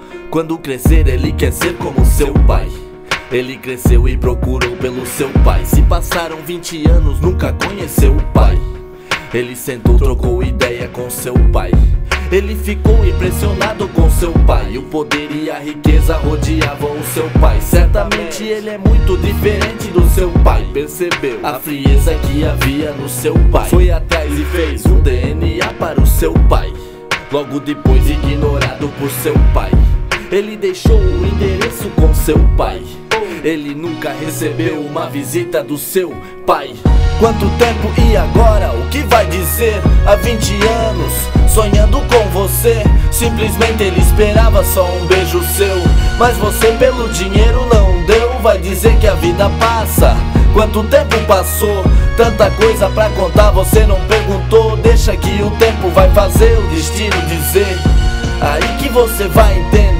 Quando crescer ele quer ser como seu pai. Ele cresceu e procurou pelo seu pai. Se passaram 20 anos, nunca conheceu o pai. Ele sentou, trocou ideia com seu pai. Ele ficou impressionado com seu pai. O poder e a riqueza rodeavam o seu pai. Certamente ele é muito diferente do seu pai. Percebeu a frieza que havia no seu pai. Foi atrás e fez um DNA para o seu pai. Logo depois, ignorado por seu pai, ele deixou o endereço com seu pai. Ele nunca recebeu uma visita do seu pai. Quanto tempo e agora? O que vai dizer? Há 20 anos, sonhando com você. Simplesmente ele esperava só um beijo seu. Mas você pelo dinheiro não deu. Vai dizer que a vida passa. Quanto tempo passou? Tanta coisa pra contar, você não perguntou. Deixa que o tempo vai fazer o destino dizer. Aí que você vai entender.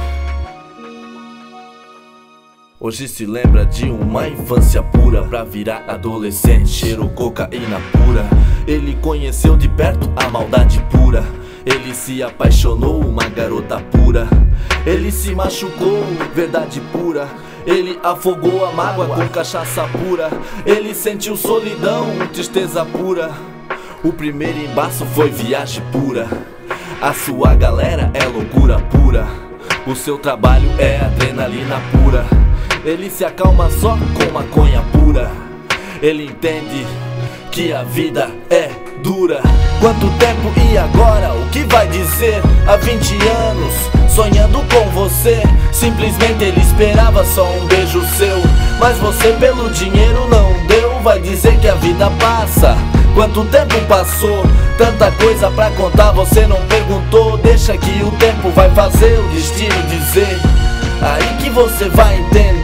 Hoje se lembra de uma infância pura, pra virar adolescente, cheirou cocaína pura. Ele conheceu de perto a maldade pura. Ele se apaixonou, uma garota pura. Ele se machucou, verdade pura. Ele afogou a mágoa com cachaça pura. Ele sentiu solidão, tristeza pura. O primeiro embaço foi viagem pura. A sua galera é loucura pura. O seu trabalho é adrenalina pura. Ele se acalma só com maconha pura. Ele entende que a vida é dura. Quanto tempo e agora? O que vai dizer? Há 20 anos, sonhando com você. Simplesmente ele esperava só um beijo seu. Mas você pelo dinheiro não deu. Vai dizer que a vida passa. Quanto tempo passou? Tanta coisa pra contar, você não perguntou. Deixa que o tempo vai fazer o destino dizer. Aí que você vai entender.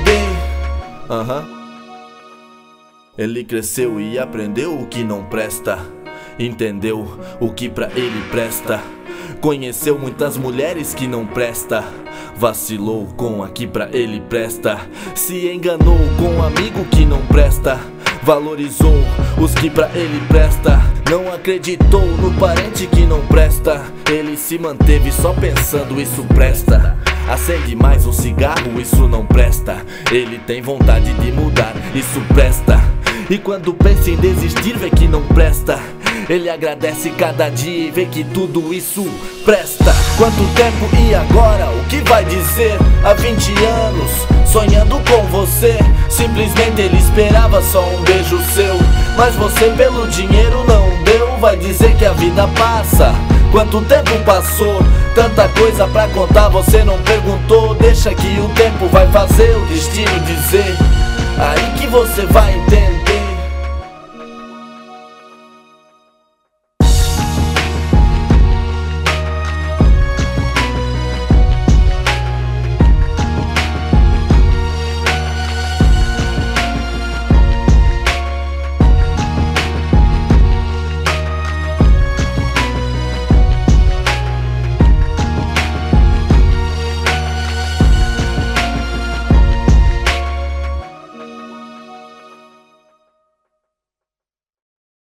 Ele cresceu e aprendeu o que não presta. Entendeu o que pra ele presta. Conheceu muitas mulheres que não presta. Vacilou com a que pra ele presta. Se enganou com um amigo que não presta. Valorizou os que pra ele presta. Não acreditou no parente que não presta. Ele se manteve só pensando, isso presta. Acende mais um cigarro, isso não presta. Ele tem vontade de mudar, isso presta. E quando pensa em desistir, vê que não presta. Ele agradece cada dia e vê que tudo isso presta. Quanto tempo e agora? O que vai dizer? Há 20 anos, sonhando com você. Simplesmente ele esperava só um beijo seu. Mas você pelo dinheiro não deu. Vai dizer que a vida passa. Quanto tempo passou? Tanta coisa pra contar, você não perguntou. Deixa que o tempo vai fazer o destino dizer. Aí que você vai entender.